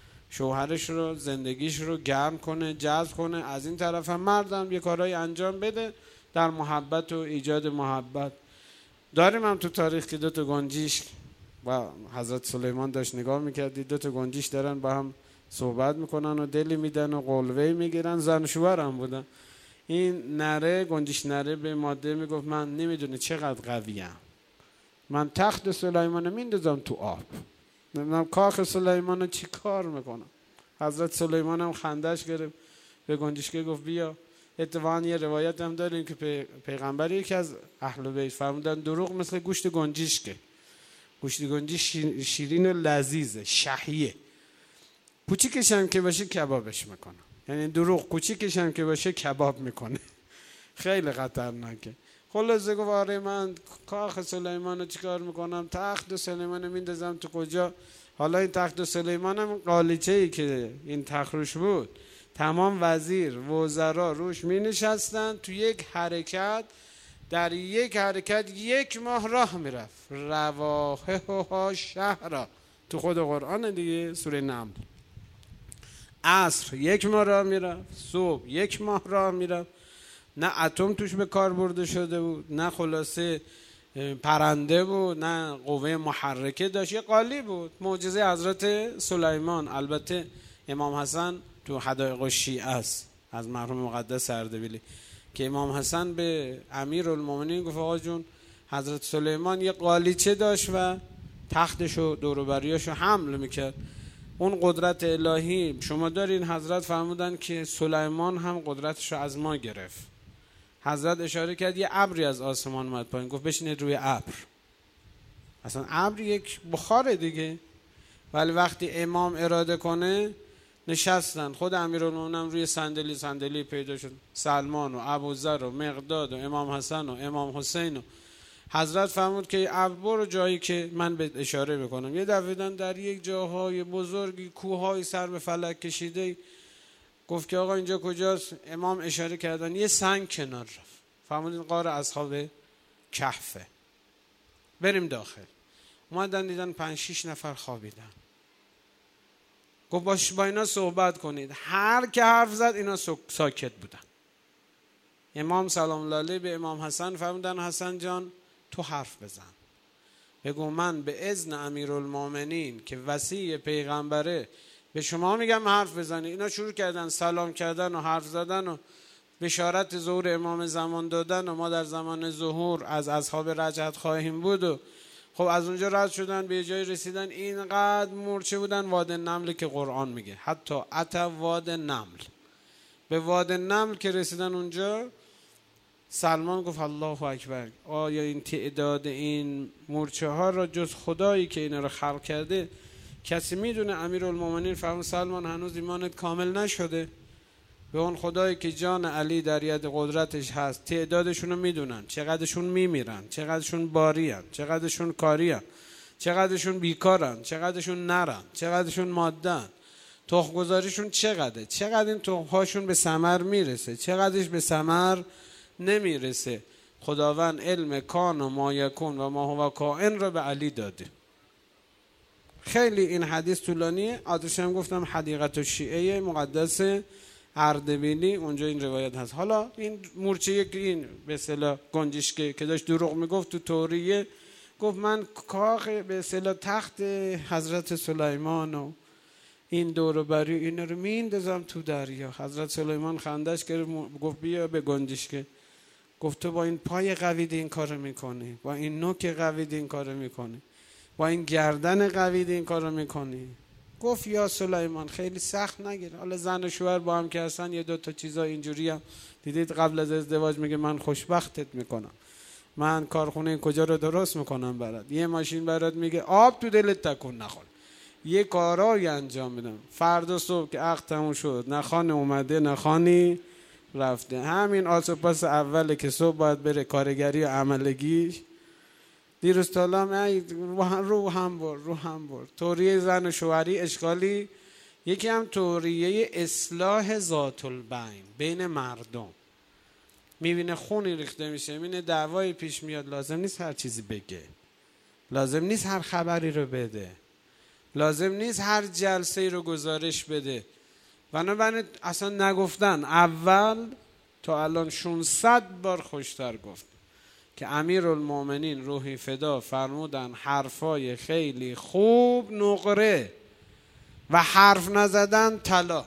شوهرش رو زندگیش رو گرم کنه، جذب کنه. از این طرف هم مردم یه کارهای انجام بده در محبت و ایجاد محبت. داریم هم تو تاریخ که 2 تا گنجیش و حضرت سلیمان داشت نگاه میکردی، 2 تا گنجیش دارن با هم صحبت میکنن و دلی میدن و قلوه میگیرن، زن شوهر هم بودن. این نره گنجیش نره به ماده میگفت من نمیدونه چقدر قویم، من تخت سلیمان میندازم تو آب، نمیدونم کاخ سلیمان چی کار میکنم. حضرت سلیمان هم خندش گرفت، به گنجیش که گفت بیا. اتفاقا یه روایت هم داریم که پیغمبر یکی از اهل بیت فرمودن دروغ مثل گوشت گنجیش، که گوشت گنجیش شیرین و لذیذه، شهیه، کوچیکش هم که باشه کبابش میکنه. یعنی دروغ کوچیکش هم که باشه کباب میکنه، خیلی خطرناکه. خلاصه گفت آره من کاخ سلیمان رو چیکار میکنم، تخت سلیمان میندازم تو کجا. حالا این تخت سلیمان هم قالیچه‌ای که این تخت روش بود، تمام وزیر وزرا روش می نشستن، تو یک حرکت، در یک حرکت 1 ماه راه میرفت. رواحها شهرا، تو خود قرآن دیگه، سوره نمل. عصر 1 ماه راه میرفت، صبح 1 ماه راه میرفت. نه اتم توش به کار برده شده بود، نه خلاصه پرنده بود، نه قوه محرکه داشت، یه قالی بود. معجزه حضرت سلیمان. البته امام حسن تو حدائق الشیعه است از مرحوم مقدس اردبیلی که امام حسن به امیرالمومنین گفت آقا جون حضرت سلیمان یه قالیچه داشت و تختشو دور و بریاشو حمل میکرد. اون قدرت الهی شما دارین. حضرت فرمودن که سلیمان هم قدرتشو از ما گرفت. حضرت اشاره کرد یه ابری از آسمان اومد پایین، گفت بشینید روی ابر. اصلا ابر یک بخاره دیگه، ولی وقتی امام اراده کنه نشستن. خود امیرالمومنین روی صندلی پیدا شد، سلمان و ابوذر و مقداد و امام حسن و امام حسین و حضرت فرمود که برو جایی که من به اشاره بکنم. یه دفعه در یک جاهای بزرگی کوههای سر به فلک کشیده، گفت که آقا اینجا کجاست؟ امام اشاره کردن یه سنگ کنار رفت، فرمودین غار اصحاب کهفه، بریم داخل. اومدن دیدن 5-6 نفر خوابیدن. گفت با اینا صحبت کنید. هر که حرف زد اینا ساکت بودن. امام سلام الله علیه به امام حسن فرمودن حسن جان تو حرف بزن، بگو من به اذن امیرالمومنین که وصی پیغمبره به شما میگم حرف بزنید. اینا شروع کردن سلام کردن و حرف زدن و بشارت ظهور امام زمان دادن و ما در زمان ظهور از اصحاب رجعت خواهیم بود. و خب از اونجا رد شدن به جای رسیدن اینقدر مورچه بودن واد نمل که قرآن میگه حتی اتا واد نمل. به واد نمل که رسیدن اونجا سلمان گفت الله اکبر، آیا این تعداد این مورچه ها را جز خدایی که اینا را خلق کرده کسی میدونه؟ امیرالمومنین فرمود سلمان هنوز ایمانت کامل نشده. به اون خدایی که جان علی در ید قدرتش هست تعدادشون رو میدونن، چقدرشون میمیرن، چقدرشون باریان، چقدرشون کاریان، چقدرشون بیکارن، چقدرشون نرن، چقدرشون مادن، تخم گذاریشون چقدره، چقدر این تخم هاشون به ثمر میرسه، چقدرش به ثمر نمیرسه. خداوند علم کان و ما یکون و ما هو کائن را به علی داده. خیلی این حدیث طولانیه. آدرسش هم گفتم حدیقت الشیعه مقدس اردبیلی، اونجا این روایت هست. حالا این مورچه که این به اصطلاح گنجشک که داشت دروغ میگفت تو توریه، گفت من کاخ به اصطلاح تخت حضرت سلیمان و این دور و بری اینا رو میندازم تو دریا. حضرت سلیمان خندش کرد گفت بیا به گنجشک. گفت تو با این پای قوی این کارو میکنی، با این نوک قوی این کارو میکنی، با این گردن قوی این کارو میکنی. گفت یا سلیمان خیلی سخت نگیر. حالا زن و شوهر با هم که هستن یه 2 چیزا اینجوری هم دیدید قبل از ازدواج میگه من خوشبختت میکنم، من کارخونه کجا رو درست میکنم برات، یه ماشین برات میگه آب تو دلت تکون نخور، یه کارایی انجام میدم. فردا صبح که عقد تموم شد نه خانه اومده نه خانی رفته. همین آس و پاس اوله که صبح باید بره کارگری و عملگیش. دیروز تالام رو هم بر توریه زن و شوهری اشکالی. یکی هم توریه اصلاح ذات البین بین مردم. میبینه خونی ریخته میشه، میبینه دعوایی پیش میاد، لازم نیست هر چیزی بگه، لازم نیست هر خبری رو بده، لازم نیست هر جلسه رو گزارش بده. بنابراین اصلا نگفتن. اول تا الان 600 بار خوشتر گفت که امیرالمومنین روحی فدا فرمودن حرفای خیلی خوب نقره و حرف نزدن طلا.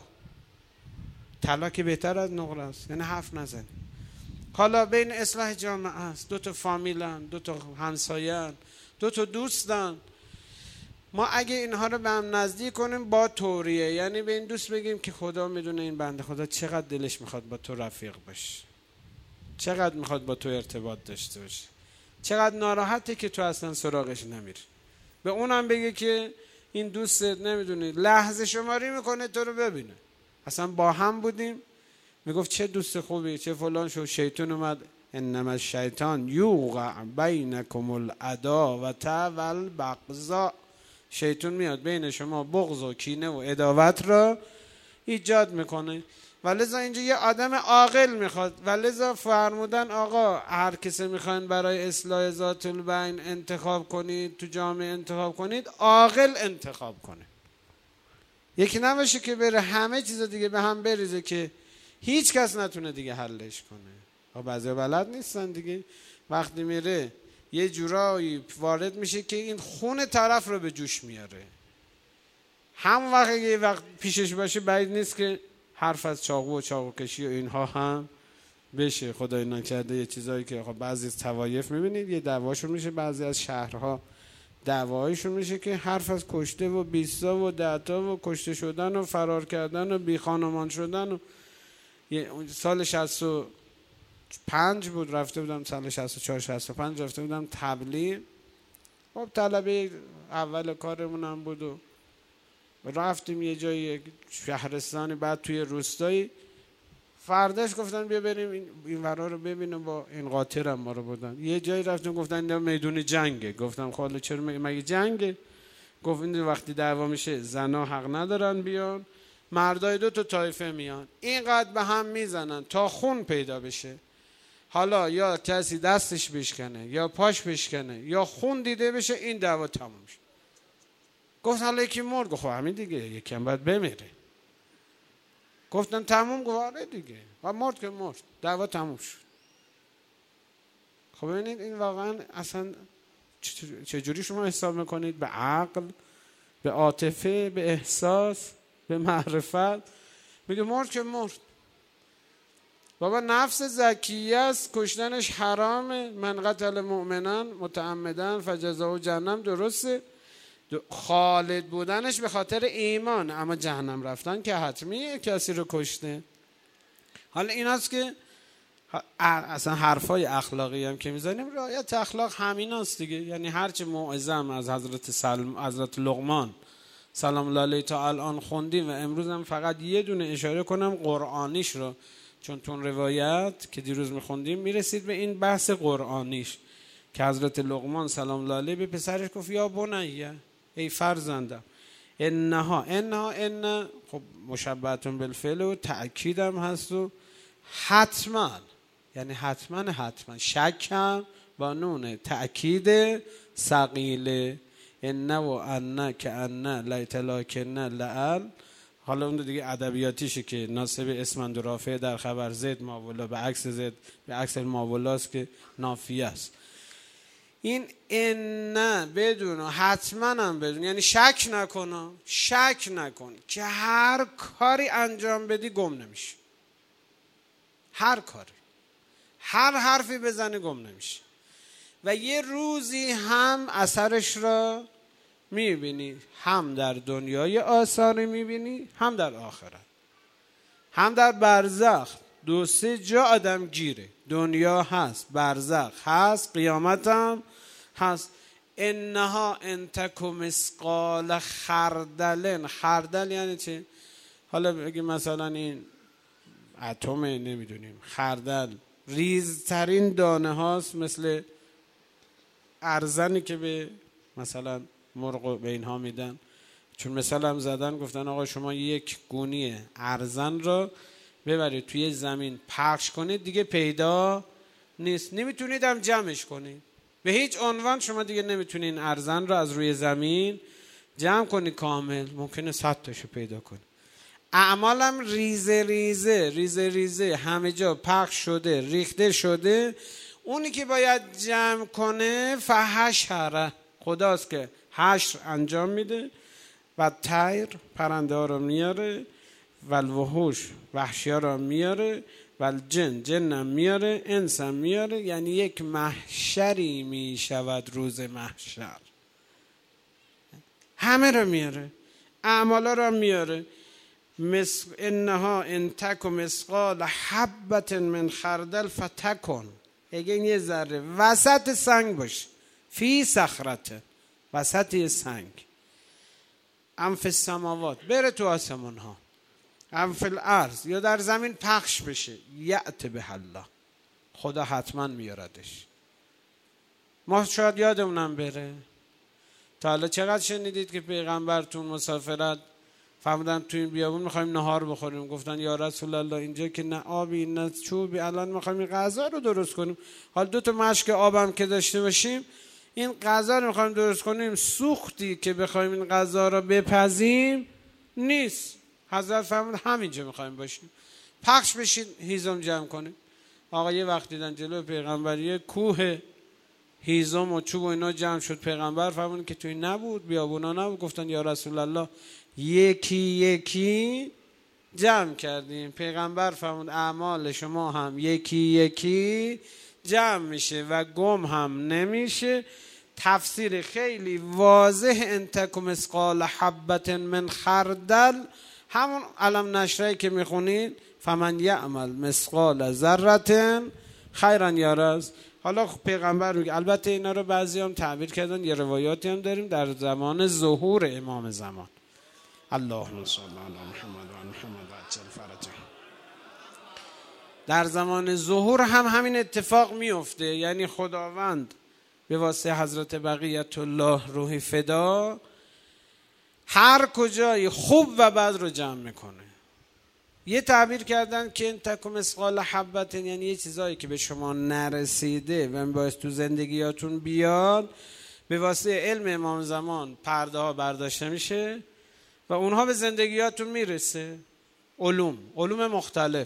طلا که بهتر از نقره است، یعنی حرف نزدن. حالا بین اصلاح جامعه است، 2 فامیلن، 2 همسایه‌ان، 2 دوستن. ما اگه اینها رو به هم نزدیک کنیم با توریه، یعنی به این دوست بگیم که خدا میدونه این بنده خدا چقدر دلش میخواد با تو رفیق باشه، چقدر میخواد با تو ارتباط داشته باشه، چقدر ناراحته که تو اصلا سراغش نمیری. به اونم بگه که این دوستت نمیدونی لحظه شماری میکنه تو رو ببینه. اصلا با هم بودیم میگفت چه دوست خوبی، چه فلان شو، شیطان اومد انما الشیطان یوقع بینکم العداوة والبغضاء. شیطان میاد بین شما بغض و کینه و عداوت را ایجاد میکنه. ولذا اینجا یه آدم عاقل میخواد. ولذا فرمودن آقا هر کسی میخواین برای اصلاح ذات البین انتخاب کنید، تو جامعه انتخاب کنید، عاقل انتخاب کنه. یکی نباشه که بره همه چیز دیگه به هم بریزه که هیچ کس نتونه دیگه حلش کنه. بعضی بلد نیستن دیگه. وقتی میره یه جورایی وارد میشه که این خون طرف رو به جوش میاره. همون وقت یه وقت پیشش باشه بعید نیست که حرف از چاقو و چاقو کشی و اینها هم بشه. خدای نکرده یه چیزایی که بعضی از طوایف میبینید یه دعواشون میشه، بعضی از شهرها دعوایشون میشه که حرف از کشته و 20 و 10 و کشته شدن و فرار کردن و بی خانمان شدن. و سال 65 بود رفته بودم، سال 64 65 رفته بودم تبلیغ. خب طلبه اول کارمونم بود و رفتیم یه جایی شهرستانی، بعد توی روستایی. فرداش گفتن بیا بریم این ورا رو ببینیم، با این قاطر هم ما رو بردن. یه جایی رفتیم گفتن این میدون جنگه. گفتم خاله چرا مگه جنگه؟ گفت این وقتی دعوا میشه زنا حق ندارن بیان، مردای دو تا طایفه میان اینقدر به هم میزنن تا خون پیدا بشه. حالا یا کسی دستش بشکنه یا پاش بشکنه یا خون دیده بشه، این دعوا تموم میشه. گفت حالا یکی مرد. گفت همین دیگه، یکم باید بمیره. گفتن تموم. گفت آره دیگه، و مرد که مرد، دعوا تموم شد. خب ببینید این واقعا اصلا چجوری شما حساب میکنید؟ به عقل، به عاطفه، به احساس، به معرفت؟ میگه مرد که مرد. بابا نفس زکیه است، کشتنش حرامه. من قتل مؤمنا متعمدا فجزاؤه جهنم. درسته خالد بودنش به خاطر ایمان، اما جهنم رفتن که حتمیه کسی رو کشته. حالا این هست که اصلا حرفای اخلاقی هم که میزنیم، رعایت اخلاق همین هست دیگه. یعنی هرچه موعظه از حضرت لقمان سلام الله علیه تا الان خوندیم و امروز هم فقط یه دونه اشاره کنم قرآنیش رو، چون تون روایت که دیروز میخوندیم میرسید به این بحث قرآنیش که حضرت لقمان سلام الله علیه به پسرش گفت یا بنیه، ای فرزندم، ان خب مشبهتون بالفعل و تأکیدم هست و حتما، یعنی حتما شکم با نون تأکید ثقیله، ان و ان که ان لیت لکن لعل. حالا اون دیگه ادبیاتیشه که ناصب اسم رافع در خبر زد ماولا به عکس زد به عکس ماولاست که نافیه است. این ان بدون و حتما هم بدون، یعنی شک نکن که هر کاری انجام بدی گم نمیشه. هر کاری، هر حرفی بزنی گم نمیشه و یه روزی هم اثرش را میبینی، هم در دنیای آثاری میبینی، هم در آخرت، هم در برزخ. 2-3 جا آدم گیره. دنیا هست، برزخ هست، قیامت هم هست. انها ان تک مثقال خردل. خردل یعنی چه؟ حالا بگی مثلا این اتم نمیدونیم، خردل ریزترین دانه هاست، مثل ارزنی که به مثلا مرغ به اینها میدن. چون مثلا هم زدن گفتن آقا شما یک گونی ارزن را ببرید توی زمین پخش کنید دیگه پیدا نیست، نمیتونید هم جمعش کنید. به هیچ عنوان شما دیگه نمیتونید ارزن را از روی زمین جمع کنید کامل، ممکنه 100 تاشو پیدا کنید. اعمالم ریزه همه جا پخش شده، ریخته شده. اونی که باید جمع کنه فحشره، خداست که حشر انجام میده و طیر پرنده ها رو میاره و الوحوش وحشی ها رو میاره و جنم میاره، انس هم میاره. یعنی یک محشری میشود روز محشر، همه رو میاره، اعمالا رو میاره. انها ان تک مثقال حبة من خردل فتکن. اگه یه ذره وسط سنگ باشه، فی صخرته، وسط یه سنگ، ام فی السماوات، بره تو آسمان ها، ام فی الارض، یا در زمین پخش بشه، یأت به الله، خدا حتما میاردش. ما شاید یادمونم بره. تا حالا چقدر شنیدید که پیغمبرتون مسافرت فرمودن تو این بیابون میخوایم نهار بخوریم، گفتن یا رسول الله اینجا که نه آبی نه چوبی، الان میخوایم این غذا رو درست کنیم، حال 2 تا مشک آبم که داشته باشیم، این غذا رو میخوایم درست کنیم، سوختی که بخوایم این غذا رو بپزیم نیست. حضرت فرمود همینجا میخوایم باشیم، پخش بشید هیزم جمع کنیم. آقا یه وقت دیدن جلو پیغمبری کوه هیزم و چوب و اینا جمع شد، پیغمبر فرمود که توی نبود، بیابونا نبود. گفتن یا رسول الله یکی یکی جمع کردیم. پیغمبر فرمود اعمال شما هم یکی یکی جمع میشه و گم هم نمیشه. تفسیر خیلی واضح ان تک مثقال حبة من خردل، همون علم نشره‌ای که میخونید فمن یعمل مثقال ذره خیرا یره. حالا پیغمبر میگه، البته اینا رو بعضی هم تعبیر کردن، یه روایاتی هم داریم در زمان ظهور امام زمان، اللهم صل علی محمد و محمد و عجل فرجه. در زمان ظهور هم همین اتفاق میفته، یعنی خداوند به واسطه حضرت بقیت الله روح فدا هر کجای خوب و بد رو جمع میکنه. یه تعبیر کردن که این تکم مثقال حبت، یعنی یه چیزایی که به شما نرسیده و باعث تو زندگیاتون بیاد، به واسطه علم امام زمان پرده ها برداشته میشه و اونها به زندگیاتون میرسه. علوم مختلف،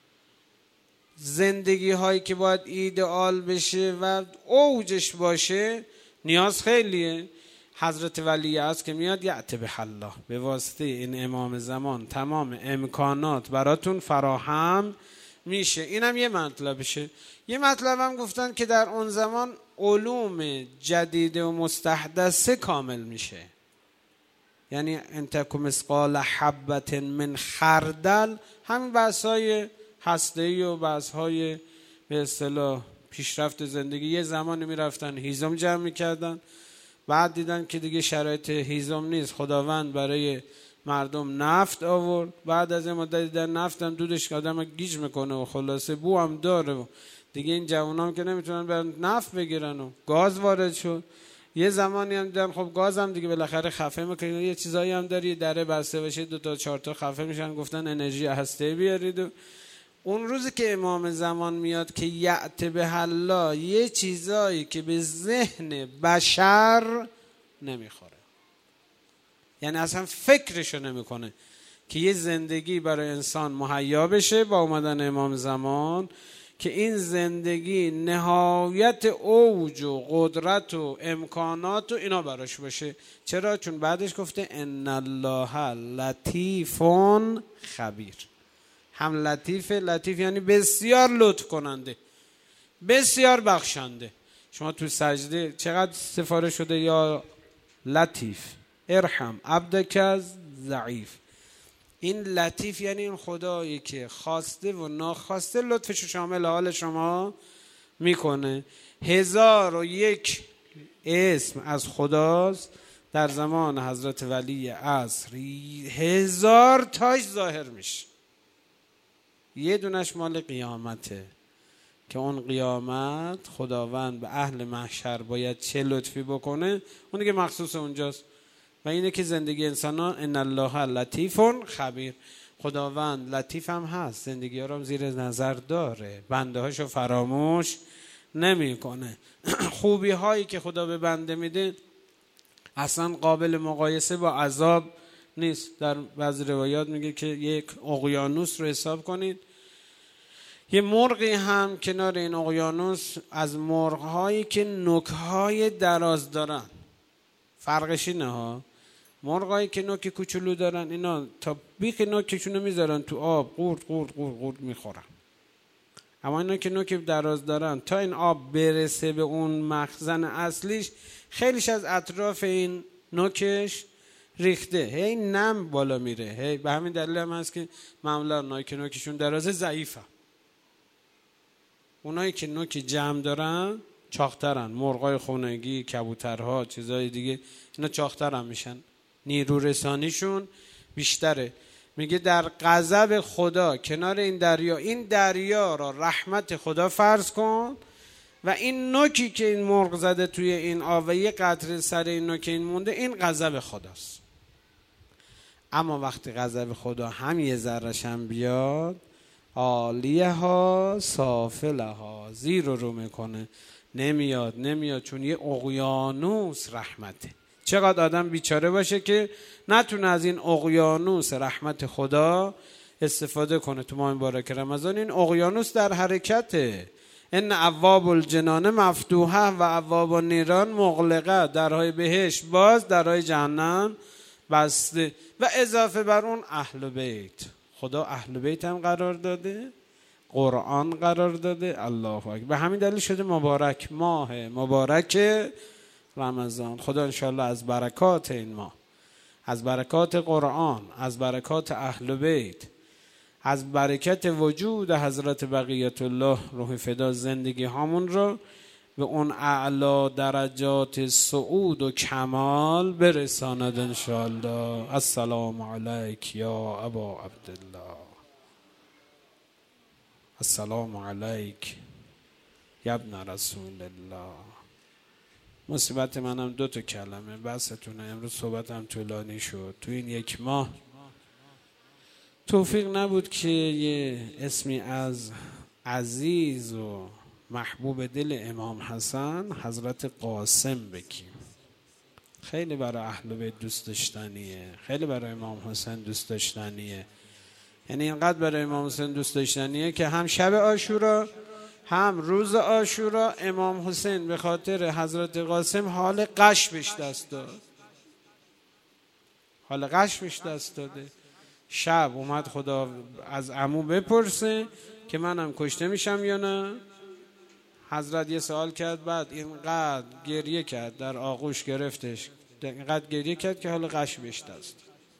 زندگی هایی که باید ایدئال بشه و اوجش باشه نیاز خیلیه. حضرت ولی است که میاد یأتی به الله، به واسطه این امام زمان تمام امکانات براتون فراهم میشه. اینم یه مطلبشه. یه مطلبم گفتن که در اون زمان علوم جدید و مستحدثه کامل میشه، یعنی ان تک مثقال حبت من خردل، همین بحث‌های هسته‌ای و بحث‌های به اصطلاح پیشرفت زندگی. یه زمانی میرفتن هیزم جمع میکردن، بعد دیدن که دیگه شرایط هیزم نیست، خداوند برای مردم نفت آورد. بعد از این مدت دیدن نفت هم دودش آدم گیج میکنه و خلاصه بو هم داره و دیگه این جوانام که نمیتونن برن نفت بگیرن و گاز وارد شد. یه زمانی هم دیدن خب گاز هم دیگه بالاخره خفه میکنه، یه چیزایی هم داره، دره بسته بشه 2 تا 4 تا خفه میشن، گفتن انرژی هسته بیارید. و اون روزی که امام زمان میاد که یأتی به الله، یه چیزایی که به ذهن بشر نمیخوره، یعنی اصلا فکرشو نمیکنه که یه زندگی برای انسان مهیا بشه با اومدن امام زمان، که این زندگی نهایت اوج و قدرت و امکانات و اینا براش باشه. چرا؟ چون بعدش گفته ان الله لطیف خبیر. هم لطیف یعنی بسیار لطف کننده، بسیار بخشنده. شما تو سجده چقدر سفارش شده یا لطیف ارحم عبدک ضعیف. این لطیف یعنی این خدایی که خواسته و ناخواسته لطفش شامل حال شما میکنه. 1001 اسم از خداست در زمان حضرت ولی عصر، 1000 تاش ظاهر میشه. یه دونش مال قیامته که اون قیامت خداوند به اهل محشر باید چه لطفی بکنه، اون دیگه مخصوص اونجاست. و اینه که زندگی انسانان ان الله لطیف خبیر، خداوند لطیف هم هست، زندگی ها رو زیر نظر داره، بنده هاشو فراموش نمی کنه. خوبی هایی که خدا به بنده میده اصلا قابل مقایسه با عذاب نیست. در بعضی روایات میگه که یک اقیانوس رو حساب کنید، یه مرغی هم کنار این اقیانوس از مرغ‌هایی که نوک‌های دراز دارن، فرقش اینه ها، مرغایی که نوک کوچولو دارن اینا تا بیخ نوکشونو میذارن تو آب، قورت میخورن. اما اینا که نوک دراز دارن تا این آب برسه به اون مخزن اصلیش، خیلیش از اطراف این نوکش ریخته، هی نم بالا میره. هی به همین دلیل هم هست که معمولا اونایی که نوکشون درازه ضعیفه، اونایی که نوک جمع دارن چاقترن. مرغای خونگی، کبوترها، چیزای دیگه اینا چاقترن میشن، نیرو رسانیشون بیشتره. میگه در غضب خدا کنار این دریا را رحمت خدا فرض کن و این نوکی که این مرغ زده توی این آب و یه قطره سر این نوک این مونده، این غضب خداست. اما وقتی غضب خدا هم یه ذره‌ش هم بیاد، عالیه ها سافله ها، زیر رو میکنه، نمیاد چون یه اقیانوس رحمته. چقدر آدم بیچاره باشه که نتونه از این اقیانوس رحمت خدا استفاده کنه. تو ماه مبارک رمضان این اقیانوس در حرکته. ان ابواب الجنان مفتوحه و ابواب النیران مغلقه، درهای بهشت باز، درهای جهنم بسته. و اضافه بر اون اهل بیت، خدا اهل بیت هم قرار داده، قرآن قرار داده. الله اکبر. به همین دلیل شده مبارک، ماه مبارک رمضان. خدا انشالله از برکات این ماه، از برکات قرآن، از برکات اهل بیت، از برکت وجود حضرت بقیت الله روح فدا زندگی هامون رو به اون اعلا درجات صعود و کمال برساند انشاءالله. السلام علیک یا ابا عبدالله، السلام علیک یا ابن رسول الله. مصیبت منم 2 کلمه بحثتونه. امروز صحبتم طولانی شد. تو این 1 ماه توفیق نبود که یه اسمی از عزیز و محبوب دل امام حسن حضرت قاسم بگیم. خیلی برای اهل بیت دوست داشتنیه، خیلی برای امام حسین دوست داشتنیه. یعنی اینقدر برای امام حسین دوست داشتنیه که هم شب عاشورا هم روز عاشورا امام حسین به خاطر حضرت قاسم حال غش بهش دست داد. حال غش بهش دست داده. شب اومد خدا از عمو بپرسه که منم کشته میشم یا نه. حضرت یه سوال کرد، بعد اینقدر گریه کرد، در آغوش گرفتش، اینقدر گریه کرد که حال غش بهش دست.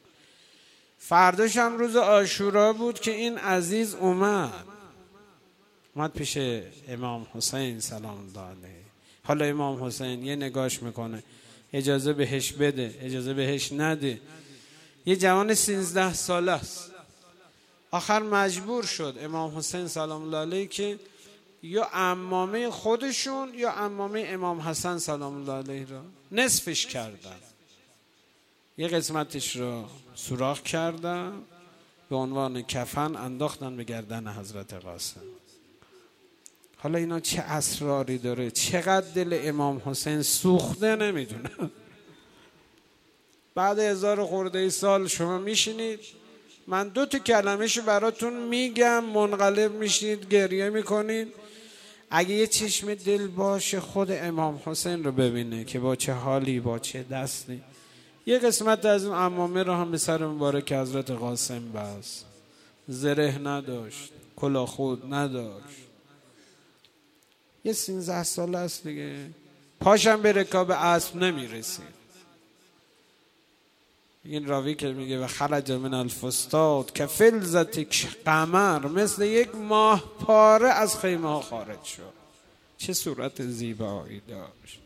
فرداش هم روز عاشورا بود که این عزیز اومد پیش امام حسین سلام الله علیه. حالا امام حسین یه نگاش میکنه، اجازه بهش بده، اجازه بهش نده. یه جوان 13 ساله است. آخر مجبور شد امام حسین سلام الله علیه که یا عمامه خودشون یا عمامه امام حسن سلام الله علیه را نصفش کردن. یه قسمتش رو سوراخ کردن، به عنوان کفن انداختن به گردن حضرت قاسم. حالا اینا چه اسراری داره، چقدر دل امام حسین سوخته نمیدونم. بعد 1000 خورده سال شما میشینید، من 2 کلمه‌شو براتون میگم، منقلب میشید، گریه میکنید. اگه یه چشم دل باشه خود امام حسین رو ببینه که با چه حالی، با چه دستی. یه قسمت از اون عمامه رو هم به سر مبارک حضرت قاسم بست. زره نداشت، کلاه خود نداشت. یه 13 ساله است دیگه. پاشم به رکاب اسب نمیرسید. این راوی که میگه و خرج من الفستاد که فلزت قمر، مثل یک ماه پاره از خیمه ها خارج شد. چه صورت زیبایی داشت.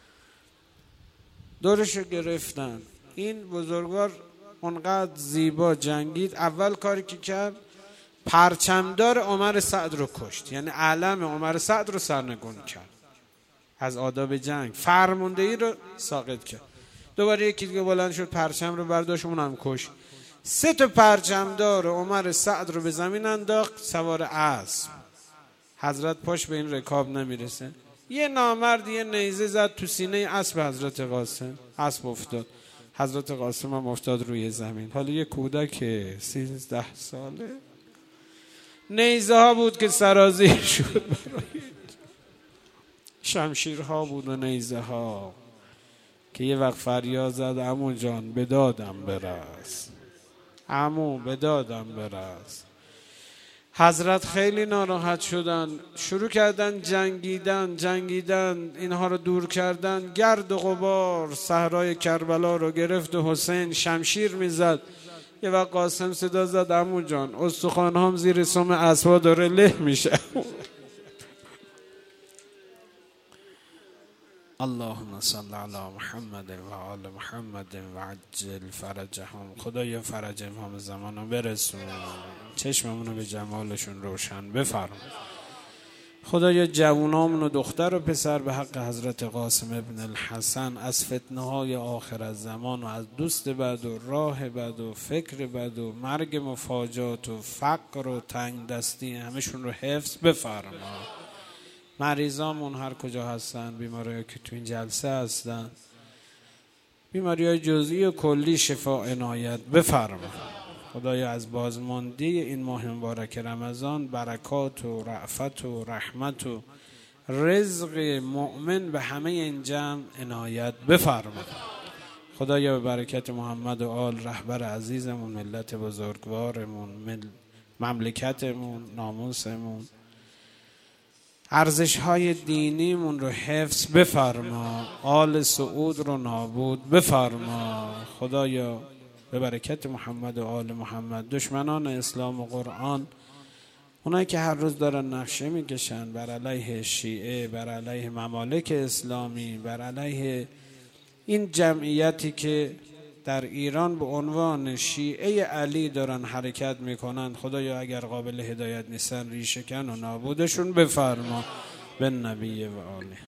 دورشو گرفتن. این بزرگوار اونقدر زیبا جنگید. اول کاری که کرد پرچمدار عمر سعد رو کشت، یعنی علم عمر سعد رو سرنگون کرد. از آداب جنگ فرماندهی رو ساقط کرد. دوباره یکی دیگه بلند شد، پرچم رو برداشت، اونم کشت. 3 پرچمدار عمر سعد رو به زمین انداخت، سوار اسب. حضرت پاش به این رکاب نمیرسه. یه نامرد یه نیزه زد تو سینه اسب حضرت قاسم، اسب افتاد. حضرت قاسم هم افتاد روی زمین. حالا یه کودک 13 ساله، نیزه ها بود که سرازیر شد، شمشیرها بود و نیزه ها که یه وقت فریاد زد عمو جان به دادم برس، عمو به دادم برس. حضرت خیلی ناراحت شدن، شروع کردن جنگیدن، اینها رو دور کردن. گرد و غبار صحرای کربلا رو گرفت و حسین شمشیر میزد. یه وقت قاسم صدا زد عمو جان استخوان‌هام زیر سم اسبا داره له میشه. اللهم صل علی محمد و آل محمد و عجل فرجهم. خدایا فرج امام زمان رو برسون، چشممون رو به جمالشون روشن بفرما. خدایا جوانامون و دختر و پسر به حق حضرت قاسم ابن الحسن از فتنه های آخر الزمان و از دوست بد و راه بد و فکر بد و مرگ مفاجات و فقر و تنگ دستی همشون رو حفظ بفرما. مریضامون هر کجا هستن، بیماریایی که تو این جلسه هستن، بیماریای جزئی و کلی شفا عنایت بفرما. خدایا از بازماندی این ماه مبارک رمضان برکات و رأفت و رحمت و رزق مؤمن به همه این جمع عنایت بفرما. خدایا به برکت محمد و آل رهبر عزیزمون، ملت بزرگوارمون، مملکتمون، ناموسمون، ارزش‌های دینیمون رو حفظ بفرما. آل سعود رو نابود بفرما. خدایا به برکت محمد و آل محمد دشمنان اسلام و قرآن اونایی که هر روز دارن نقشه میکشن بر علیه شیعه، بر علیه ممالک اسلامی، بر علیه این جمعیتی که در ایران به عنوان شیعه علی دارن حرکت میکنن، خدایا اگر قابل هدایت نیستن ریشه کن و نابودشون بفرما به نبی و آله.